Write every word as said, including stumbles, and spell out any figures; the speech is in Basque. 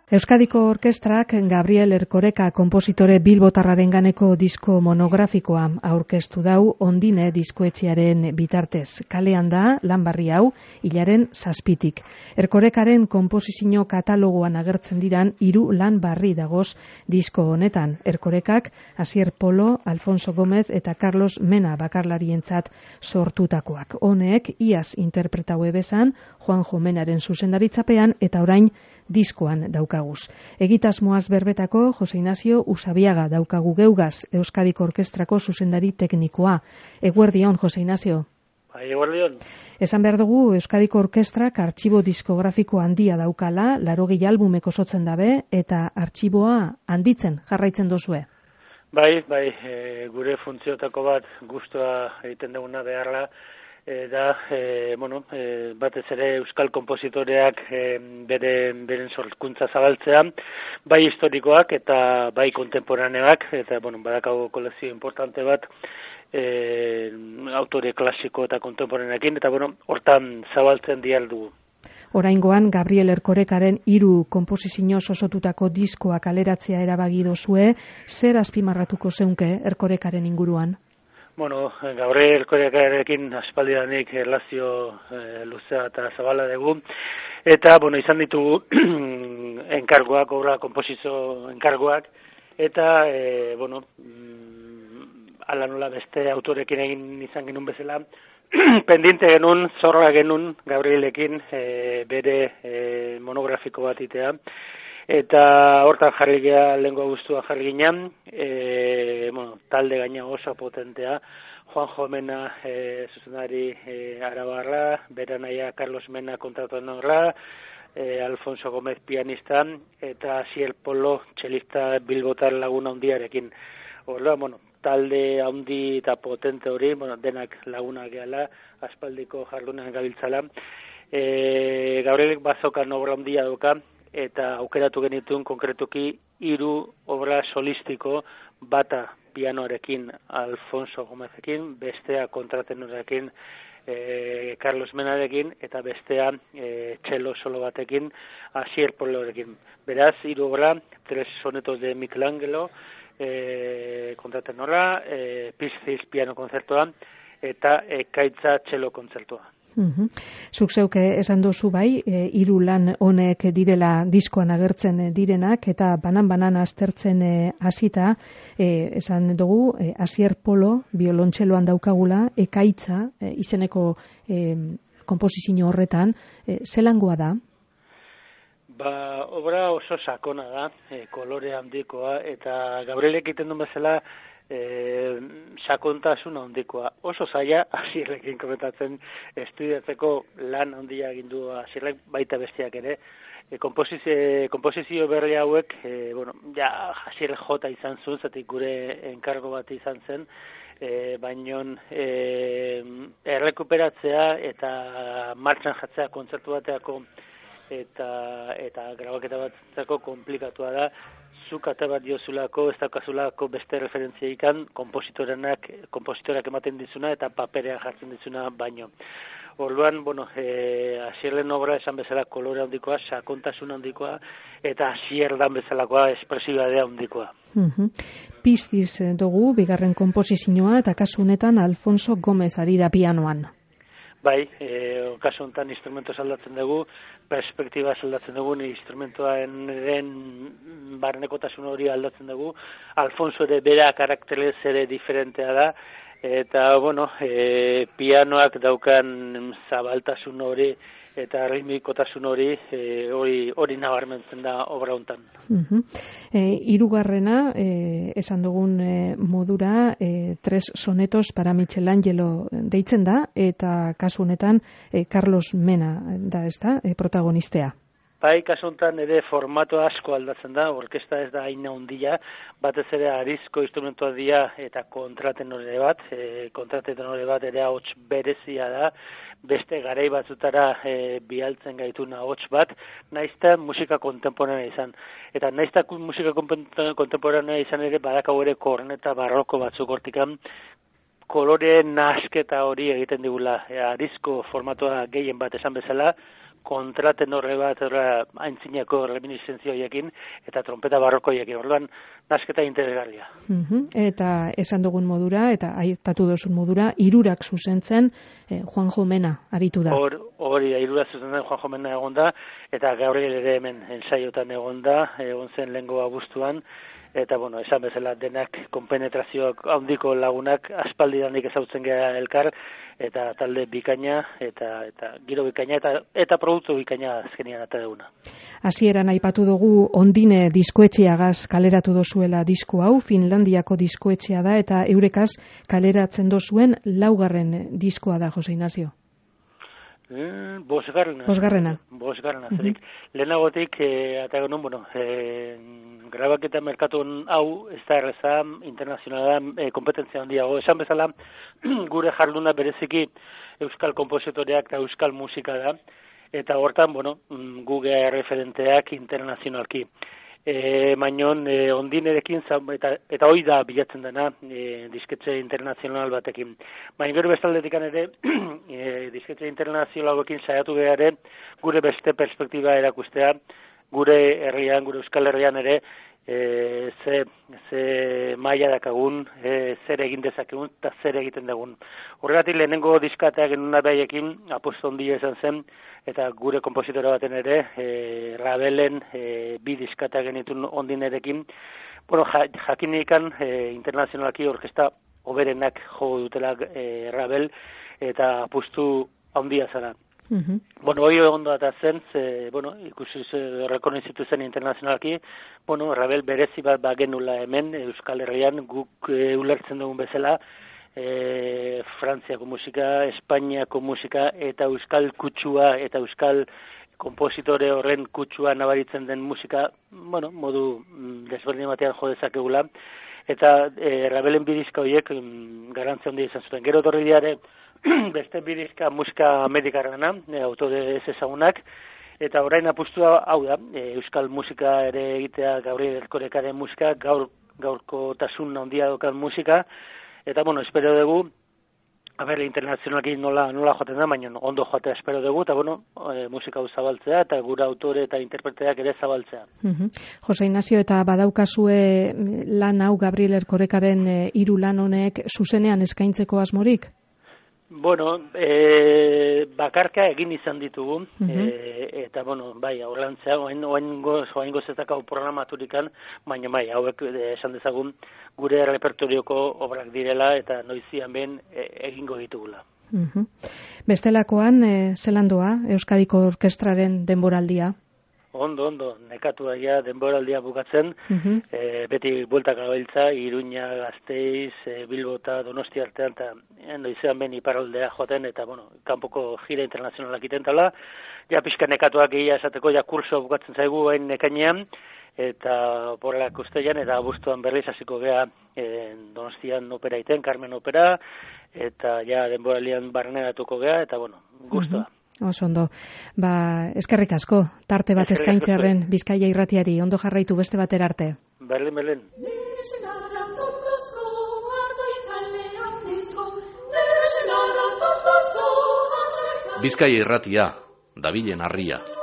Euskadiko Orkestrak Gabriel Erkoreka konpositore bilbotarrarenganeko disko monografikoa aurkeztu dau Ondine diskoetxearen bitartez. Kalean da lan berri hau hilaren zazpitik. Erkorekaren konposizio katalogoan agertzen diran hiru lan berri dagoz disko honetan. Erkorekak Asier Polo, Alfonso Gomez eta Carlos Mena bakarlarientzat sortutakoak. Honek iaz interpretaue bezan Juanjo Menaren zuzendaritzapean eta orain diskoan daukaguz. Egitasmoaz berbetako Jose Ignacio Usabiaga daukagu geugaz, Euskadiko Orkestrako zuzendari teknikoa. Eguerdion, Jose Ignacio. Bai, eguerdion. Esan behar dugu, Euskadiko Orkestrak artxibo diskografiko handia daukala, laurogei albumek osotzen dabe, eta artxiboa handitzen jarraitzen dozue. Bai, bai, e, gure funtziotako bat gustua egiten duguna beharra, E, da, e, bueno, e, batez ere euskal konpositoreak e, bere, beren sorkuntza zabaltzea, bai historikoak eta bai kontemporaneoak, eta, bueno, badakago kolekzio importante bat, e, autore klasiko eta kontemporaneekin, eta, bueno, hortan zabaltzen dialdugu. Oraingoan, Gabriel Erkorekaren hiru konposizio osotutako diskoa kaleratzea erabaki dozue, zer azpimarratuko zeunke Erkorekaren inguruan? Bueno, Gabriel Erkorekarekin aspaldidanik erlazio e, luzea eta zabala dugu, eta, bueno, izan ditugu enkarguak, obra konposizio enkarguak, eta, e, bueno, ala nola beste autorekin egin izan genuen bezala, pendiente genuen, zorra genuen Gabrielekin e, bere e, monografiko bat itea, eta hortan jarri gea lengua guztua jarri ginean, e, bueno, talde gaina oso potentea, Juanjo Mena e, zuzendari e, arabarra, bera naia Carlos Mena kontratuan horra, e, Alfonso Gomez pianista, eta Asier Polo txelista bilbotar laguna handiarekin. Horra, bueno, talde handi eta potente hori, bueno, denak laguna gehala, aspaldiko jardunean gabiltzala. E, Gabrielek bazokan obra handia duka, eta aukeratu genituen konkretuki hiru obra solistiko, bata pianoarekin Alfonso Gomezekin, bestea kontratenorekin e, Carlos Menarekin, eta bestea e, txelo solo batekin Asier Polorekin. Beraz, hiru obra, tres sonetos de Michelangelo, e, kontratenorra, e, Pizziz piano kontzertua, eta Ekaitza txelo kontzertua. Uhum. Zuk zeuke esan dozu bai, e, hiru lan honek direla diskoan agertzen direnak, eta banan-banan aztertzen e, hasita, e, esan dugu, e, Asier Polo, biolontxeloan daukagula, Ekaitza, e, izeneko e, konposizio horretan, e, zelangoa da? Ba, obra oso sakona da, e, kolore handikoa, eta Gabrielek egiten duen bezala, E, sakontasun handikoa. Oso zaila Asierrekin komentatzen estudiatzeko lan handia egin du Asierrek, baita bestiak ere. E, komposizio, komposizio berri hauek, e, bueno, ja Asierrek jota izan zuen, zatik gure enkargo bat izan zen, e, baino e, errekuperatzea eta martxan jatzea kontzertu bateako eta eta grabaketa batzeko komplikatua da. Zuk ate bat diozulako, ez daukazulako beste referentzia ikan, kompositorenak, kompositorak ematen dizuna eta paperea jartzen dizuna baino. Orduan, bueno, e, Asierren obra esan bezala kolore handikoa, sakontasun handikoa, eta Asier dan bezalakoa espresibadea handikoa. Uh-huh. Pizziz dugu, bigarren konposizioa, eta kasu honetan Alfonso Gomez ari da pianoan. Bai, e, kasu honetan instrumentoz aldatzen dugu, perspektiba aldatzen dugu, instrumentoaren den barnekotasun hori aldatzen dugu. Alfonso ere bera karakterez ere diferentea da, eta, bueno, e, pianoak daukan zabaltasun hori eta ritmikotasun hori e, hori hori nabarmentzen da obra hontan. Uh-huh. E, hirugarrena, e, esan dugun e, modura, e, tres sonetos para Michelangelo deitzen da, eta kasu honetan e, Carlos Mena da, ez da, e, protagonistea. Bai, kasu honetan ere formato asko aldatzen da, orkesta ez da hain handia, batez ere arizko instrumentua dira eta kontratenore bat, e, kontratenore bat ere ahots berezia da, beste garai batzutara e, bialtzen gaituna ahots bat, naizta musika kontemporanea izan. Eta naizta musika kontemporanea izan ere badakau ere korneta barroko batzuk hortikan, kolore nasketa hori egiten digula, e, arizko formatua gehien bat esan bezala, kontratenorre bat horra aintzinako reminiscentzioiekin eta trompeta barrokoiekin. Orduan, nasketa interesgarria. Uh-huh. Eta esan dugun modura, eta aipatu duzun modura, hirurak zuzentzen eh, Juanjo Mena aritu da. Hor, hori, hirurak zuzentzen Juanjo Mena egon da, eta Gabriel ere hemen ensaiotan egon da, egon zen lehengo abuztuan, eta, bueno, esan bezala denak konpenetrazioak handiko lagunak aspaldidanik ezautzen gara elkar, eta talde bikaina, eta eta giro bikaina, eta eta produktu bikaina azkenian eta duguna. Hasieran aipatu dugu Ondine diskoetxeagaz kaleratu dozuela disko hau, Finlandiako diskoetxea da, eta eurekaz kaleratzen dozuen laugarren diskoa da, Jose Ignacio. Eh, bosgarrena. Bosgarrena. Bosgarrena, zerik. Uh-huh. Lehenagotik, eh, eta genuen, bueno, eh, grabaketa merkatun hau, ez da erreza, internazionala, eh, kompetentzia handiago. Esan bezala, gure jarduna bereziki euskal kompositoreak eta euskal musika da, eta hortan, bueno, guge referenteak internazionalki. E, Mainon, e, Ondinerekin, eta, eta hoi da bilatzen dena e, disketxe internazional batekin. Baina gero bestaldetikan ere, e, disketxe internazionaloekin saiatu behar gure beste perspektiba erakustea, gure herrian, gure euskal herrian ere, e, ze, ze maila dakagun, e, zer egin dezakegun, eta zer egiten dugun. Horregatik lehenengo diskatea genuna behaiekin, aposto ondia izan zen, eta gure kompositora baten ere, e, Rabelen e, bi diskatea genitun Ondinerekin, bueno, ja, jakinikan e, internazionalki orkesta oberenak jo dutela e, Rabel, eta apustu handia zara. Uh-huh. Bueno, hori ondo eta zen, ze, bueno, ikusi rekonozitu zen internazionalki, bueno, Rabel berezi bat bagenula hemen, Euskal Herrian, guk e, ulertzen dugun bezala, e, Frantziako musika, Espainiako musika, eta Euskal kutsua, eta Euskal kompositore horren kutsua nabaritzen den musika, bueno, modu desberdin batean jo dezakegula, eta e, Rabelen bidizka horiek mm, garantzia handia izan zuten. Gero torri diare, beste bidizka musika amerikarrana, e, autore ez ezagunak, eta orain apustua hau da, e, euskal musika ere egitea Gabriel Erkorekaren musika, gaur, gaurko tasun handia dokan musika, eta bueno, espero dugu, a ber, internazionalki nola, nola joaten da, baina ondo joatea espero dugu, eta bueno, e, musika hau zabaltzea, eta gure autore eta interpreteak ere zabaltzea. Uh-huh. Jose Ignacio, eta badaukazue lan hau Gabriel Erkorekaren e, hiru lan honek zuzenean eskaintzeko asmorik? Bueno, e, bakarka egin izan ditugu, uh-huh. e, eta, bueno, bai, aurlantzea, oain, oain, goz, oain gozetak hau programaturikan, baina, bai, hauek e, esan dezagun, gure repertorioko obrak direla, eta noizian ben e, egingo ditugula. Uh-huh. Bestelakoan, e, zelandoa, Euskadiko Orkestraren denboraldia? Ondo, ondo, nekatu daia denboraldia bukatzen, uh-huh. e, beti bueltak gabiltza, Iruña, Gasteiz, e, Bilbo eta Donosti artean, eta e, noizean ben iparraldea joaten, eta, bueno, kanpoko gira internazionalak itentala, ja pixka nekatuak egia esateko, ja kurso bukatzen zaigu hain nekainean, eta porrelak usteian, eta abuztuan berriz hasiko gea e, Donostian opera iten, Carmen opera, eta ja denboraldian barneratuko gea, eta, bueno, guztua. Uh-huh. Oso ondo. Ba, eskerrik asko, tarte bat eskaintzearen Bizkaia irratiari, ondo jarraitu beste batera arte. Berlin, Berlin. Bizkaia irratia, dabilen harria.